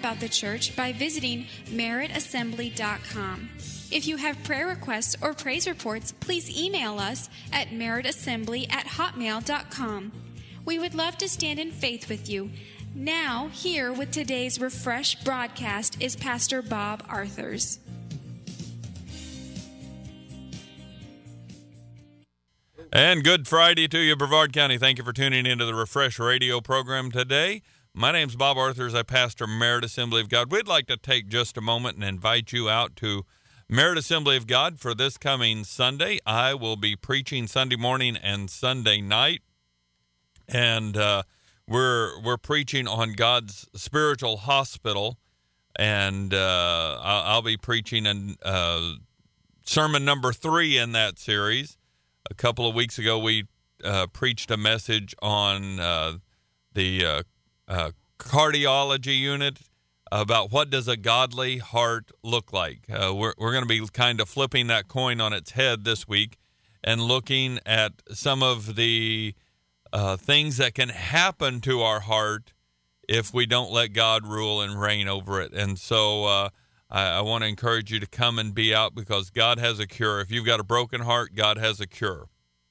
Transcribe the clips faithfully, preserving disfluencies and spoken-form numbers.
about the church by visiting merit assembly dot com. If you have prayer requests or praise reports, please email us at merit assembly at hotmail dot com. We would love to stand in faith with you. Now, here with today's Refresh broadcast is Pastor Bob Arthurs. And good Friday to you, Brevard County. Thank you for tuning into the Refresh radio program today. My name's Bob Arthurs. I pastor Merit Assembly of God. We'd like to take just a moment and invite you out to Merit Assembly of God for this coming Sunday. I will be preaching Sunday morning and Sunday night, and uh, we're we're preaching on God's spiritual hospital, and uh, I'll, I'll be preaching in uh, sermon number three in that series. A couple of weeks ago, we uh, preached a message on uh, the uh, uh, cardiology unit about what does a godly heart look like. Uh, we're we're going to be kind of flipping that coin on its head this week and looking at some of the uh, things that can happen to our heart if we don't let God rule and reign over it. And so uh, I, I want to encourage you to come and be out because God has a cure. If you've got a broken heart, God has a cure.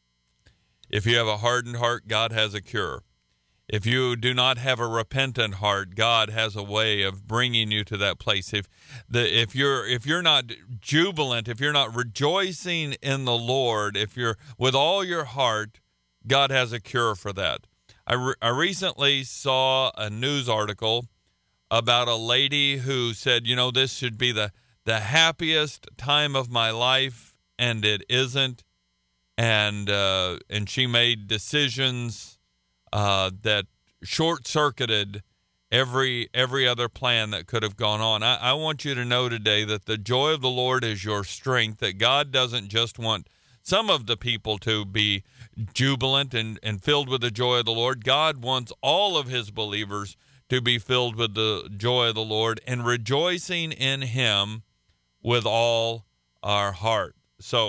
If you have a hardened heart, God has a cure. If you do not have a repentant heart, God has a way of bringing you to that place. If the if you're if you're not jubilant, if you're not rejoicing in the Lord, if you're with all your heart, God has a cure for that. I, re- I recently saw a news article about a lady who said, you know, this should be the, the happiest time of my life, and it isn't. And uh, and she made decisions uh, that short-circuited every every other plan that could have gone on. I, I want you to know today that the joy of the Lord is your strength, that God doesn't just want some of the people to be jubilant and, and filled with the joy of the Lord. God wants all of his believers to be filled with the joy of the Lord and rejoicing in him with all our heart. So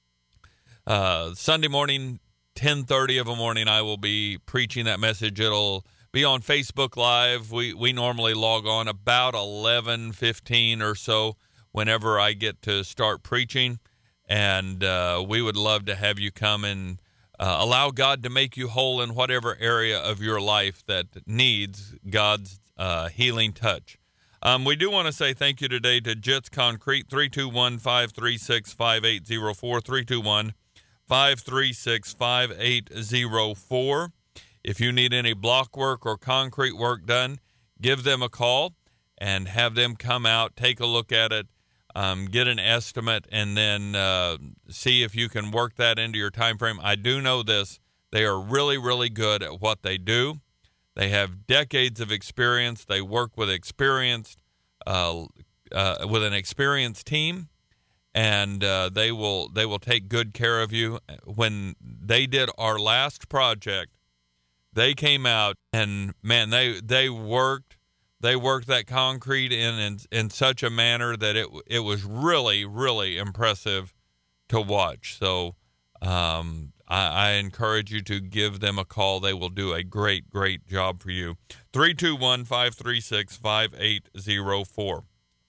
uh, Sunday morning, ten thirty of a morning, I will be preaching that message. It'll be on Facebook Live. We we normally log on about eleven fifteen or so whenever I get to start preaching. And uh, we would love to have you come and uh, allow God to make you whole in whatever area of your life that needs God's uh, healing touch. Um, we do want to say thank you today to Jits Concrete, three two one, five three six, five eight zero four, three two one, five three six, five eight zero four. If you need any block work or concrete work done, give them a call and have them come out, take a look at it, um, get an estimate, and then uh, see if you can work that into your time frame. I do know this. They are really, really good at what they do. They have decades of experience. They work with experienced, uh, uh, with an experienced team, and uh, they will they will take good care of you. When they did our last project, they came out and man, they they worked they worked that concrete in in, in such a manner that it it was really really impressive to watch. So um, I, I encourage you to give them a call. They will do a great great job for you. three two one, five three six, five eight zero four.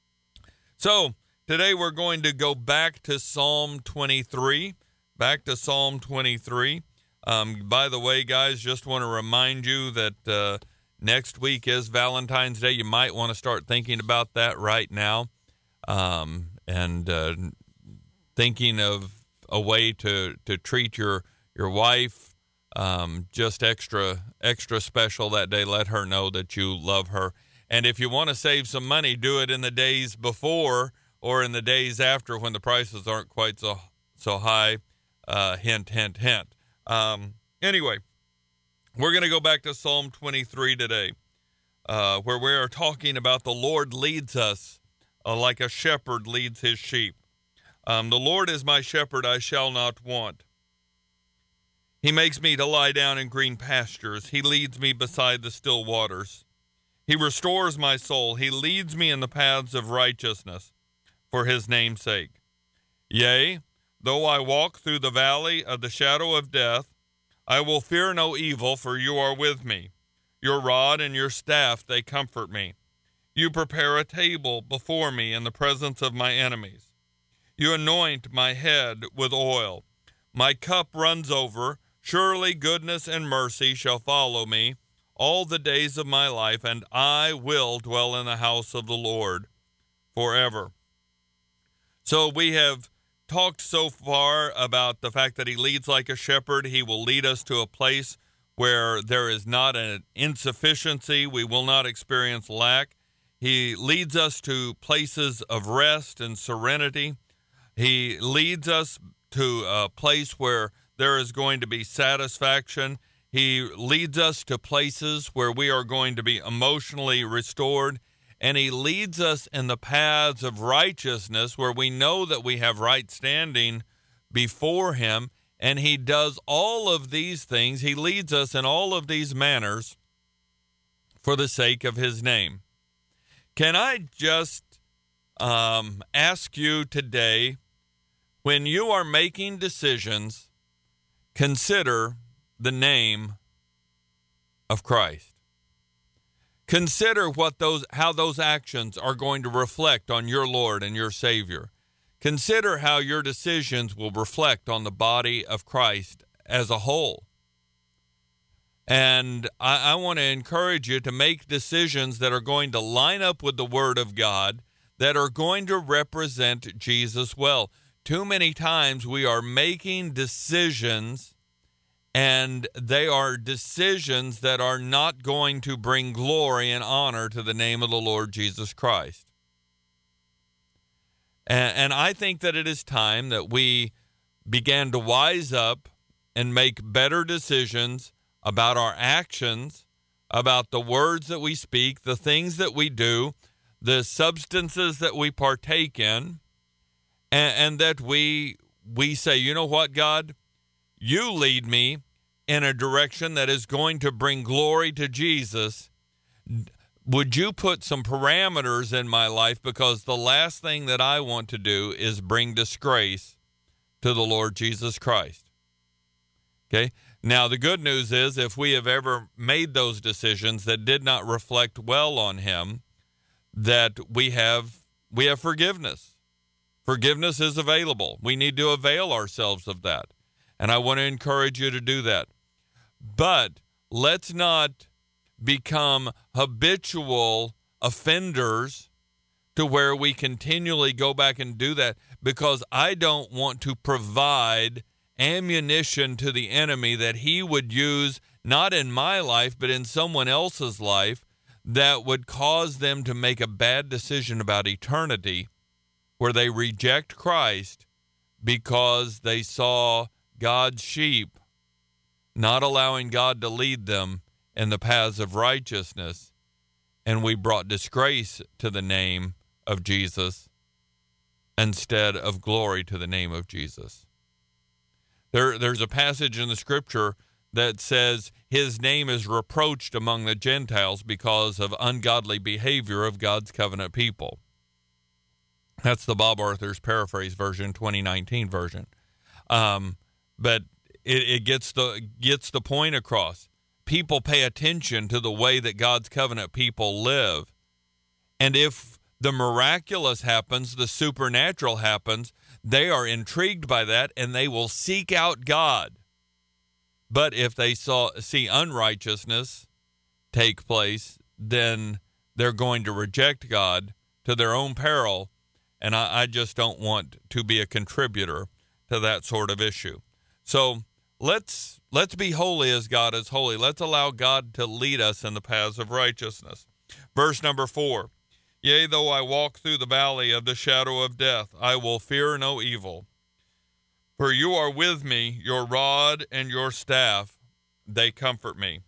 So today we're going to go back to Psalm twenty-three. Back to Psalm twenty-three. Um, by the way, guys, just want to remind you that uh, next week is Valentine's Day. You might want to start thinking about that right now, um, and uh, thinking of a way to, to treat your your wife um, just extra extra special that day. Let her know that you love her. And if you want to save some money, do it in the days before or in the days after when the prices aren't quite so so high. Uh, hint, hint, hint. Um, anyway, we're going to go back to Psalm twenty-three today, uh, where we are talking about the Lord leads us uh, like a shepherd leads his sheep. Um, the Lord is my shepherd, I shall not want. He makes me to lie down in green pastures. He leads me beside the still waters. He restores my soul. He leads me in the paths of righteousness for his name's sake. Yea, though I walk through the valley of the shadow of death, I will fear no evil, for you are with me. Your rod and your staff, they comfort me. You prepare a table before me in the presence of my enemies. You anoint my head with oil. My cup runs over. Surely goodness and mercy shall follow me all the days of my life, and I will dwell in the house of the Lord forever. So we have talked so far about the fact that he leads like a shepherd. He will lead us to a place where there is not an insufficiency. We will not experience lack. He leads us to places of rest and serenity. He leads us to a place where there is going to be satisfaction. He leads us to places where we are going to be emotionally restored. And he leads us in the paths of righteousness where we know that we have right standing before him. And he does all of these things. He leads us in all of these manners for the sake of his name. Can I just um, ask you today, when you are making decisions, consider the name of Christ. Consider what those, how those actions are going to reflect on your Lord and your Savior. Consider how your decisions will reflect on the body of Christ as a whole. And I, I want to encourage you to make decisions that are going to line up with the Word of God, that are going to represent Jesus well. Too many times we are making decisions, and they are decisions that are not going to bring glory and honor to the name of the Lord Jesus Christ. And, and I think that it is time that we began to wise up and make better decisions about our actions, about the words that we speak, the things that we do, the substances that we partake in, and, and that we we say, you know what, God? You lead me in a direction that is going to bring glory to Jesus. Would you put some parameters in my life, because the last thing that I want to do is bring disgrace to the Lord Jesus Christ. Okay? Now, the good news is, if we have ever made those decisions that did not reflect well on him, that we have we have forgiveness. Forgiveness is available. We need to avail ourselves of that. And I want to encourage you to do that. But let's not become habitual offenders to where we continually go back and do that, because I don't want to provide ammunition to the enemy that he would use, not in my life, but in someone else's life, that would cause them to make a bad decision about eternity, where they reject Christ because they saw God's sheep not allowing God to lead them in the paths of righteousness, and we brought disgrace to the name of Jesus instead of glory to the name of Jesus. There, there's a passage in the scripture that says his name is reproached among the Gentiles because of ungodly behavior of God's covenant people. That's the Bob Arthur's Paraphrase version, twenty nineteen version. Um, but it, it gets the gets the point across. People pay attention to the way that God's covenant people live. And if the miraculous happens, the supernatural happens, they are intrigued by that, and they will seek out God. But if they saw, see unrighteousness take place, then they're going to reject God to their own peril. And I, I just don't want to be a contributor to that sort of issue. So let's let's be holy as God is holy. Let's allow God to lead us in the paths of righteousness. Verse number four. Yea, though I walk through the valley of the shadow of death, I will fear no evil. For you are with me, your rod and your staff, they comfort me.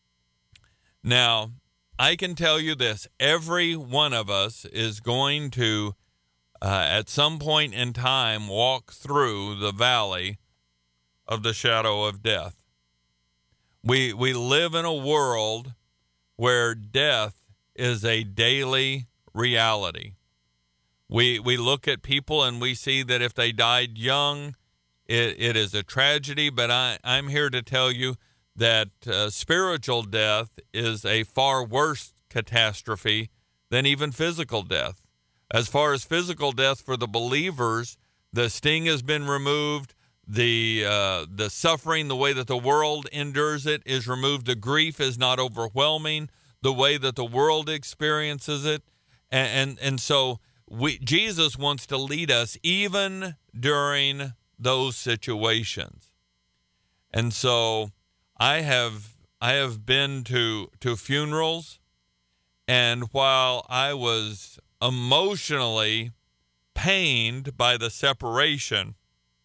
Now, I can tell you this. Every one of us is going to, uh, at some point in time, walk through the valley of the shadow of death. We, we live in a world where death is a daily reality. We we look at people and we see that if they died young, it, it is a tragedy, but I, I'm here to tell you that uh, spiritual death is a far worse catastrophe than even physical death. As far as physical death for the believers, the sting has been removed. The uh, the suffering, the way that the world endures it, is removed. The grief is not overwhelming the way that the world experiences it. And, and, and so we, Jesus wants to lead us even during those situations. And so I have I have been to to funerals, and while I was emotionally pained by the separation,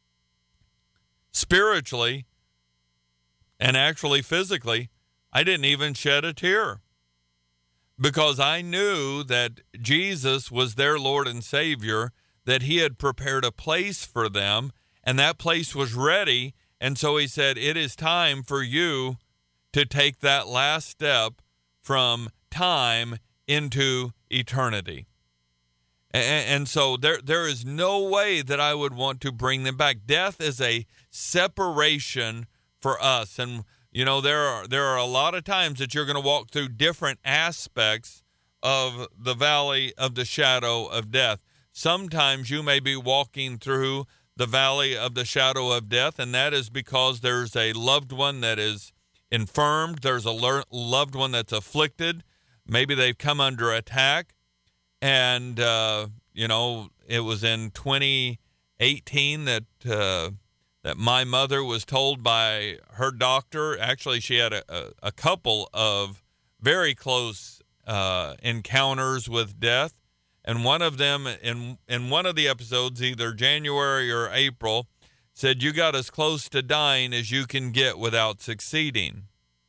spiritually and actually physically, I didn't even shed a tear, because I knew that Jesus was their Lord and Savior, that he had prepared a place for them, and that place was ready. And so he said, it is time for you to take that last step from time into eternity. And, and so there, there is no way that I would want to bring them back. Death is a separation for us. And, you know, there are, there are a lot of times that you're going to walk through different aspects of the valley of the shadow of death. Sometimes you may be walking through the valley of the shadow of death, and that is because there's a loved one that is infirmed. There's a le- loved one that's afflicted. Maybe they've come under attack. And, uh, you know, it was in twenty eighteen that uh, that my mother was told by her doctor. Actually, she had a, a, a couple of very close uh, encounters with death. And one of them, in in one of the episodes, either January or April, said, you got as close to dying as you can get without succeeding.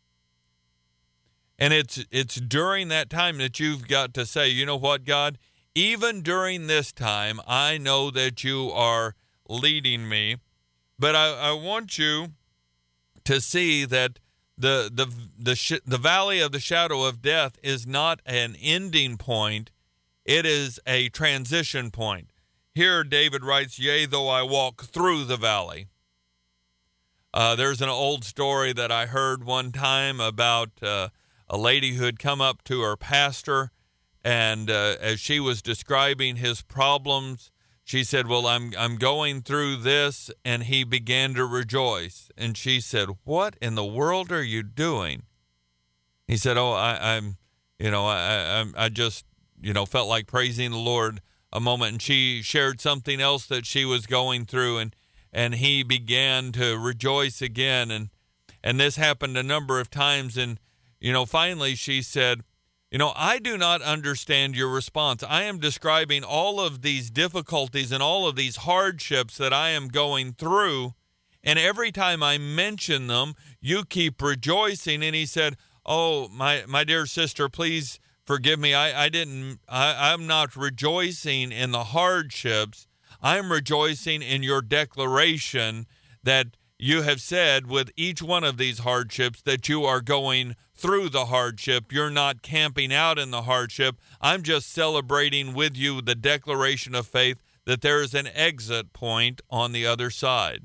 And it's it's during that time that you've got to say, you know what, God, even during this time, I know that you are leading me. But I, I want you to see that the the the sh- the valley of the shadow of death is not an ending point. It is a transition point. Here David writes, yea, though I walk through the valley. Uh, there's an old story that I heard one time about uh, a lady who had come up to her pastor, and uh, as she was describing his problems, she said, well, I'm I'm going through this, and he began to rejoice. And she said, what in the world are you doing? He said, oh, I, I'm, you know, I, I, I just, you know, felt like praising the Lord a moment. And she shared something else that she was going through, and and he began to rejoice again. And and this happened a number of times. And, you know, finally she said, you know, I do not understand your response. I am describing all of these difficulties and all of these hardships that I am going through, and every time I mention them, you keep rejoicing. And he said, oh, my, my dear sister, please forgive me. I, I didn't, I, I'm not rejoicing in the hardships. I'm rejoicing in your declaration that you have said with each one of these hardships that you are going through the hardship. You're not camping out in the hardship. I'm just celebrating with you the declaration of faith that there is an exit point on the other side.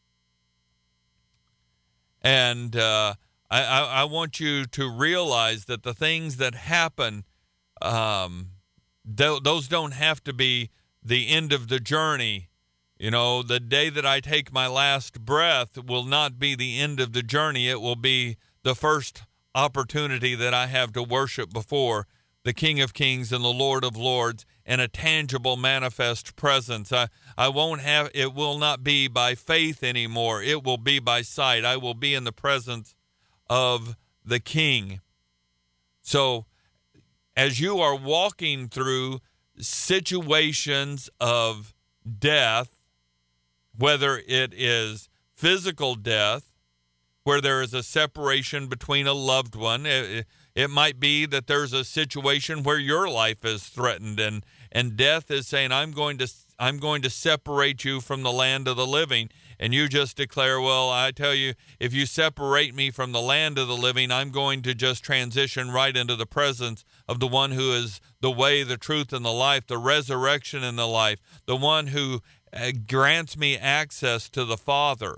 And uh, I, I, I want you to realize that the things that happen, um, th- those don't have to be the end of the journey. You know, the day that I take my last breath will not be the end of the journey. It will be the first opportunity that I have to worship before the King of Kings and the Lord of Lords in a tangible, manifest presence. I, I won't have, it will not be by faith anymore. It will be by sight. I will be in the presence of the King. So as you are walking through situations of death, whether it is physical death, where there is a separation between a loved one, it, it might be that there's a situation where your life is threatened, and, and death is saying, I'm going to I'm going to separate you from the land of the living. And you just declare, well, I tell you, if you separate me from the land of the living, I'm going to just transition right into the presence of the one who is the way, the truth, and the life, the resurrection and the life, the one who uh, grants me access to the Father.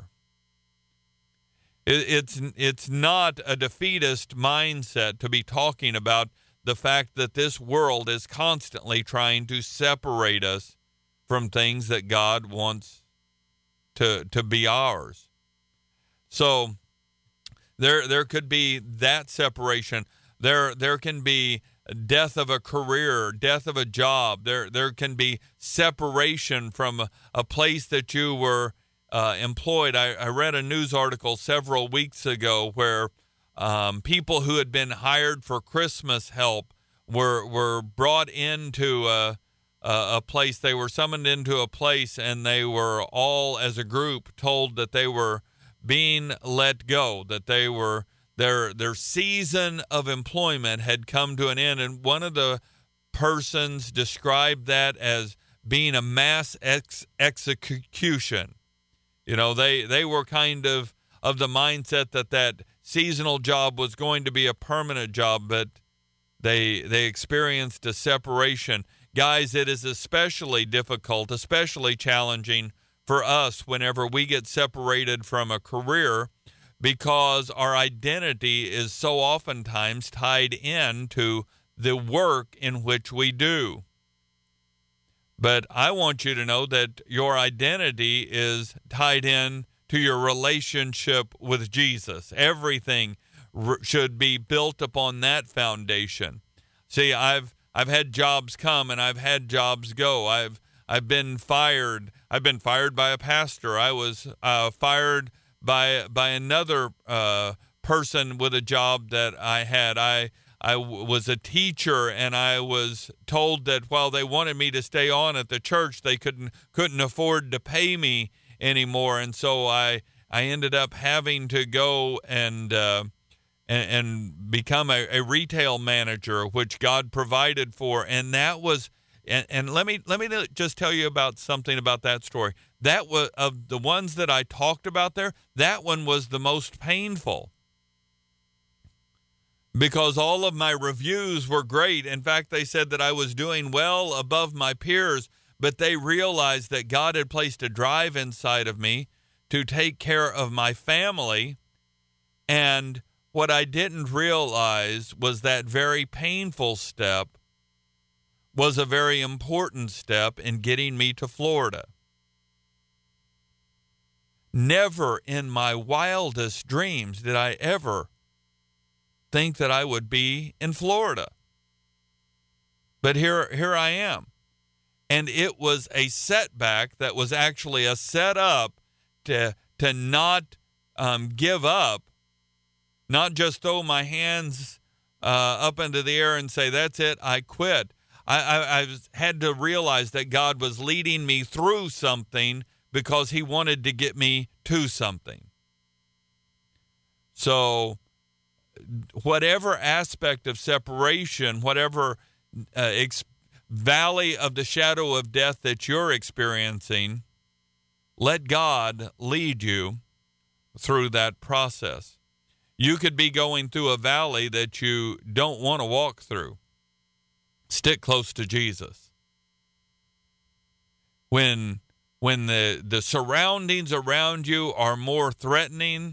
It, it's, it's not a defeatist mindset to be talking about the fact that this world is constantly trying to separate us from things that God wants to to be ours. So there there could be that separation. There there can be death of a career, death of a job. There there can be separation from a, a place that you were uh, employed. I, I read a news article several weeks ago where um, people who had been hired for Christmas help were were brought into a, a, a place. They were summoned into a place, and they were all, as a group, told that they were being let go, that they were their their season of employment had come to an end. And one of the persons described that as being a mass ex- execution. You know, they they were kind of of the mindset that that seasonal job was going to be a permanent job, but they they experienced a separation. Guys, it is especially difficult, especially challenging for us whenever we get separated from a career, because our identity is so oftentimes tied into the work in which we do. But I want you to know that your identity is tied in to your relationship with Jesus. Everything r- should be built upon that foundation. See, I've I've had jobs come and I've had jobs go. I've I've been fired. I've been fired by a pastor. I was uh, fired by by another uh, person with a job that I had. I I w- was a teacher, and I was told that while they wanted me to stay on at the church, they couldn't couldn't afford to pay me anymore, and so I I ended up having to go and uh, and, and become a, a retail manager, which God provided for, and that was. And, and let me let me just tell you about something about that story. That was, of the ones that I talked about there, that one was the most painful, because all of my reviews were great. In fact, they said that I was doing well above my peers, but they realized that God had placed a drive inside of me to take care of my family. And what I didn't realize was that very painful step was a very important step in getting me to Florida. Never in my wildest dreams did I ever think that I would be in Florida. But here, here I am. And it was a setback that was actually a setup to, to not um, give up, not just throw my hands uh, up into the air and say, that's it, I quit. I, I, I had to realize that God was leading me through something because he wanted to get me to something. So whatever aspect of separation, whatever uh, ex- valley of the shadow of death that you're experiencing, let God lead you through that process. You could be going through a valley that you don't want to walk through. Stick close to Jesus. When when the, the surroundings around you are more threatening,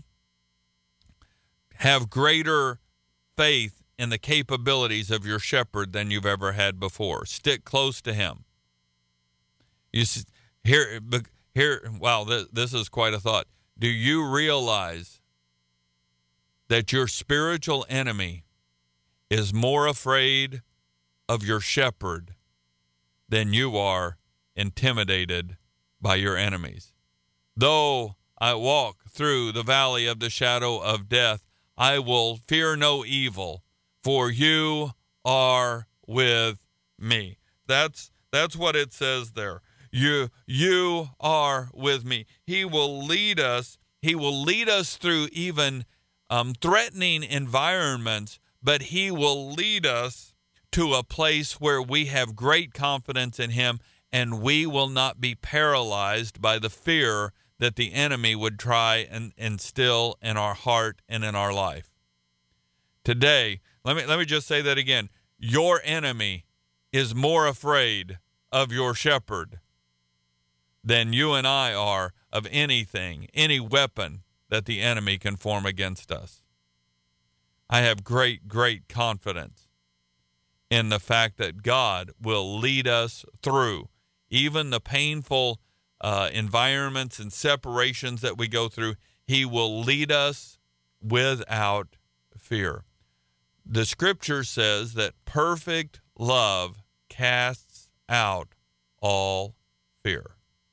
have greater faith in the capabilities of your shepherd than you've ever had before. Stick close to him. You here here wow, this, this is quite a thought. Do you realize that your spiritual enemy is more afraid of your shepherd than you are intimidated by your enemies? Though I walk through the valley of the shadow of death, I will fear no evil, for you are with me. That's that's what it says there. You you are with me. He will lead us. He will lead us through even um, threatening environments, but he will lead us to a place where we have great confidence in him, and we will not be paralyzed by the fear that the enemy would try and instill in our heart and in our life. Today, let me let me just say that again. Your enemy is more afraid of your shepherd than you and I are of anything, any weapon that the enemy can form against us. I have great, great confidence in the fact that God will lead us through even the painful uh, environments and separations that we go through. He will lead us without fear. The scripture says that perfect love casts out all fear.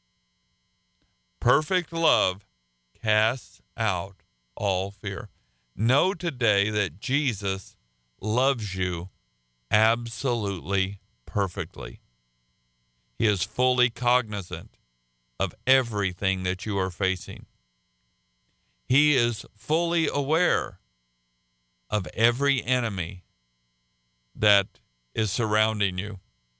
Perfect love casts out all fear. Know today that Jesus loves you absolutely perfectly. He is fully cognizant of everything that you are facing. He is fully aware of every enemy that is surrounding you.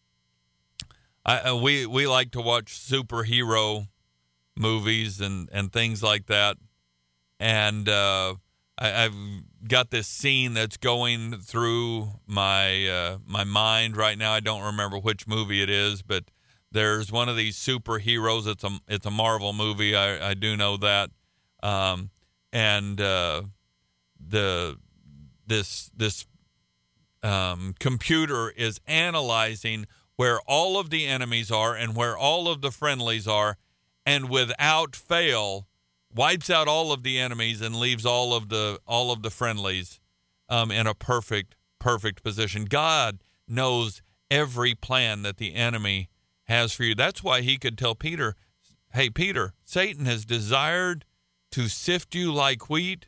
I, we we like to watch superhero movies and, and things like that. And uh, I, I've got this scene that's going through my uh, my mind right now. I don't remember which movie it is, but there's one of these superheroes. It's a it's a Marvel movie. I, I do know that. Um, and uh, the this this um, computer is analyzing where all of the enemies are and where all of the friendlies are, and without fail wipes out all of the enemies and leaves all of the all of the friendlies um, in a perfect perfect position. God knows every plan that the enemy has for you. That's why he could tell Peter, "Hey Peter, Satan has desired to sift you like wheat,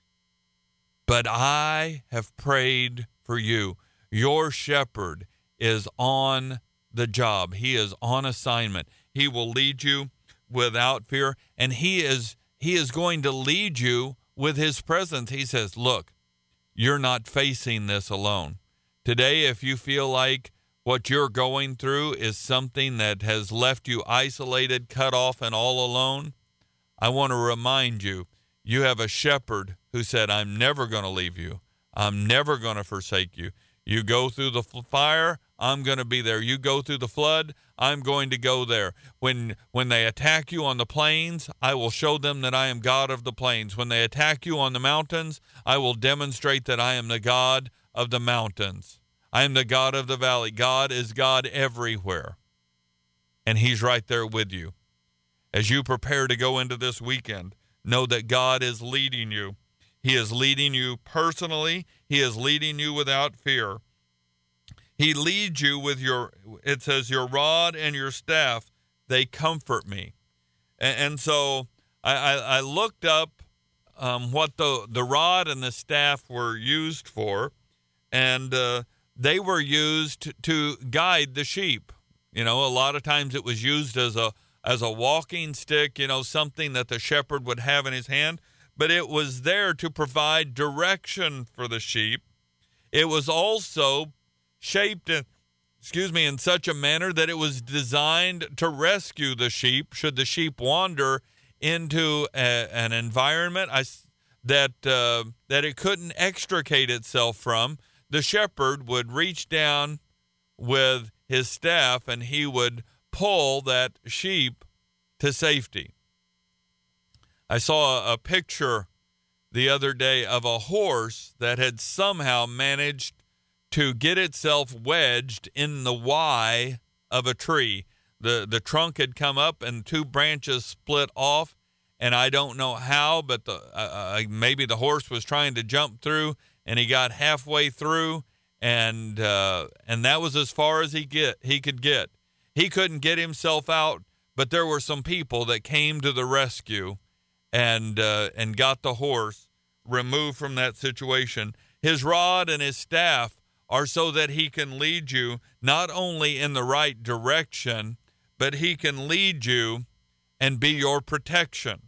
but I have prayed for you." Your shepherd is on the job. He is on assignment. He will lead you without fear, and he is he is going to lead you with his presence. He says, look, you're not facing this alone. Today, if you feel like what you're going through is something that has left you isolated, cut off, and all alone, I want to remind you, you have a shepherd who said, I'm never going to leave you. I'm never going to forsake you. You go through the fire, I'm going to be there. You go through the flood, I'm going to go there. When when they attack you on the plains, I will show them that I am God of the plains. When they attack you on the mountains, I will demonstrate that I am the God of the mountains. I am the God of the valley. God is God everywhere. And he's right there with you. As you prepare to go into this weekend, know that God is leading you. He is leading you personally. He is leading you without fear. He leads you with your, it says, your rod and your staff, they comfort me. And, and so I, I, I looked up um, what the, the rod and the staff were used for, and uh, they were used to guide the sheep. You know, a lot of times it was used as a as a walking stick, you know, something that the shepherd would have in his hand, but it was there to provide direction for the sheep. It was also shaped in, excuse me, in such a manner that it was designed to rescue the sheep should the sheep wander into a, an environment I, that uh, that it couldn't extricate itself from. The shepherd would reach down with his staff and he would pull that sheep to safety. I saw a, a picture the other day of a horse that had somehow managed to get itself wedged in the Y of a tree. The the trunk had come up and two branches split off, and I don't know how, but the uh, maybe the horse was trying to jump through, and he got halfway through, and uh, and that was as far as he get he could get. He couldn't get himself out, but there were some people that came to the rescue and uh, and got the horse removed from that situation. His rod and his staff are so that he can lead you not only in the right direction, but he can lead you and be your protection.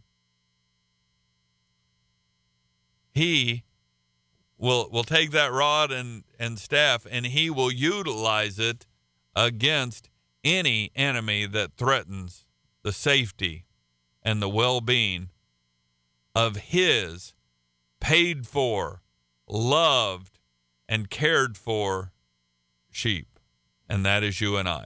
He will will take that rod and, and staff, and he will utilize it against any enemy that threatens the safety and the well-being of his paid for, loved, and cared for sheep. And that is you and I.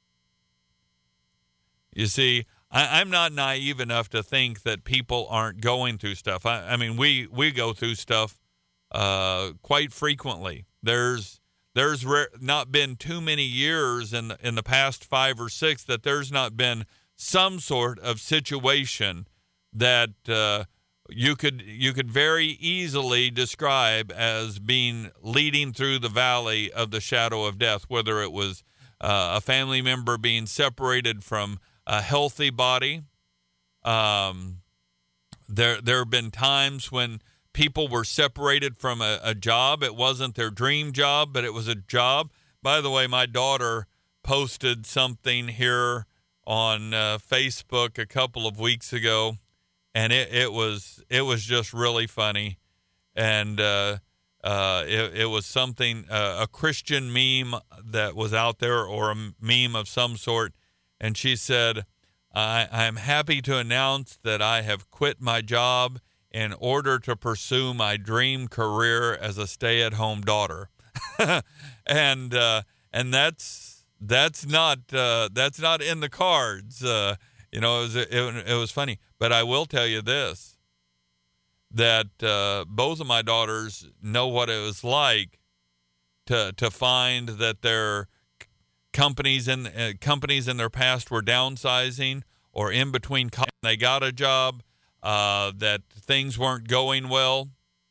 You see, I, I'm not naive enough to think that people aren't going through stuff. I, I mean, we, we go through stuff uh, quite frequently. There's there's re- not been too many years in the, in the past five or six that there's not been some sort of situation that uh, you could you could very easily describe as being leading through the valley of the shadow of death, whether it was uh, a family member being separated from a healthy body. Um, there there have been times when people were separated from a, a job. It wasn't their dream job, but it was a job. By the way, my daughter posted something here on uh, Facebook a couple of weeks ago, and it, it was it was just really funny. And uh, uh, it, it was something, uh, a Christian meme that was out there, or a meme of some sort. And she said, I, I'm happy to announce that I have quit my job in order to pursue my dream career as a stay-at-home daughter. and uh, and that's that's not uh, that's not in the cards. Uh, you know, it was, it, it was funny. But I will tell you this, that uh, both of my daughters know what it was like to to find that their companies in uh, companies in their past were downsizing, or in between they got a job, uh, that things weren't going well,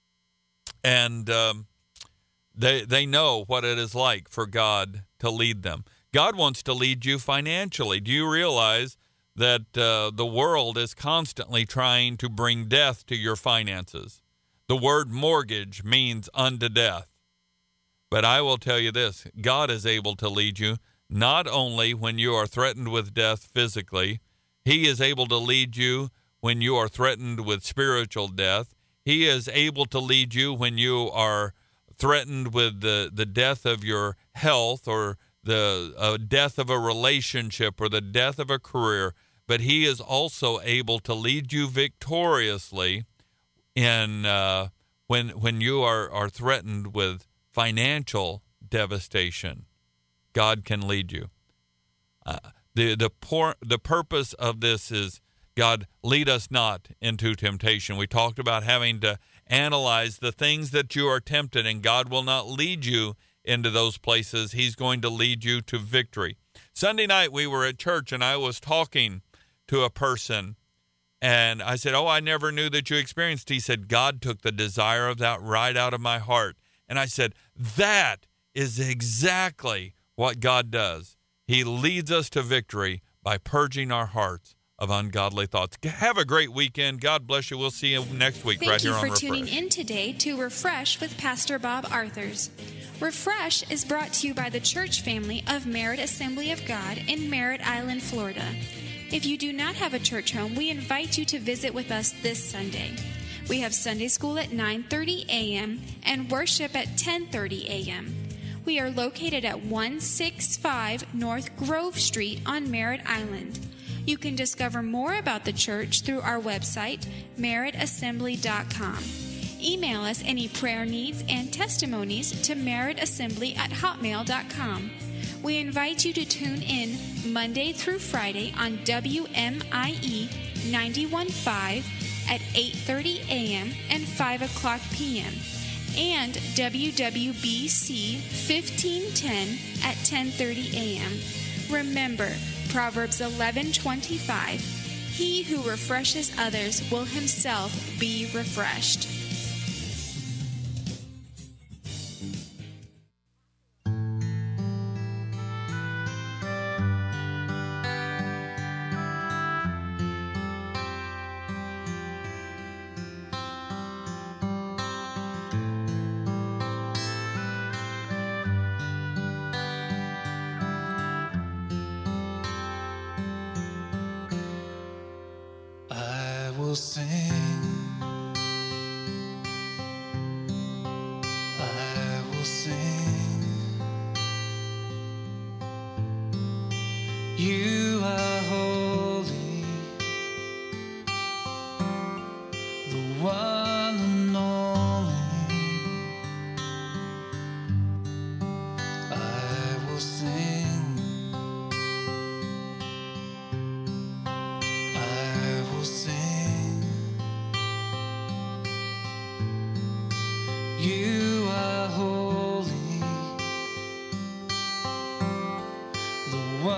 and um, they they know what it is like for God to lead them. God wants to lead you financially. Do you realize that uh, the world is constantly trying to bring death to your finances? The word mortgage means unto death. But I will tell you this, God is able to lead you not only when you are threatened with death physically. He is able to lead you when you are threatened with spiritual death. He is able to lead you when you are threatened with the, the death of your health, or the uh, death of a relationship, or the death of a career. But he is also able to lead you victoriously in uh, when when you are, are threatened with financial devastation. God can lead you. Uh, the the por- the purpose of this is, God, lead us not into temptation. We talked about having to analyze the things that you are tempted, and God will not lead you into those places. He's going to lead you to victory. Sunday night we were at church, and I was talking to a person, and I said, oh, I never knew that you experienced. He said, God took the desire of that right out of my heart. And I said, that is exactly what God does. He leads us to victory by purging our hearts of ungodly thoughts. Have a great weekend. God bless you. We'll see you next week. Thank right here you on for Refresh. tuning in today to Refresh with Pastor Bob Arthurs. Refresh is brought to you by the church family of Merritt Assembly of God in Merritt Island, Florida. If you do not have a church home, we invite you to visit with us this Sunday. We have Sunday school at nine thirty a.m. and worship at ten thirty a.m. We are located at one sixty-five North Grove Street on Merritt Island. You can discover more about the church through our website, merritt assembly dot com. Email us any prayer needs and testimonies to merrittassembly at hotmail dot com. We invite you to tune in Monday through Friday on W M I E ninety-one point five at eight thirty a.m. and five o'clock p.m. and W W B C fifteen ten at ten thirty a.m. Remember, Proverbs eleven twenty-five, he who refreshes others will himself be refreshed. I will sing, I will sing. You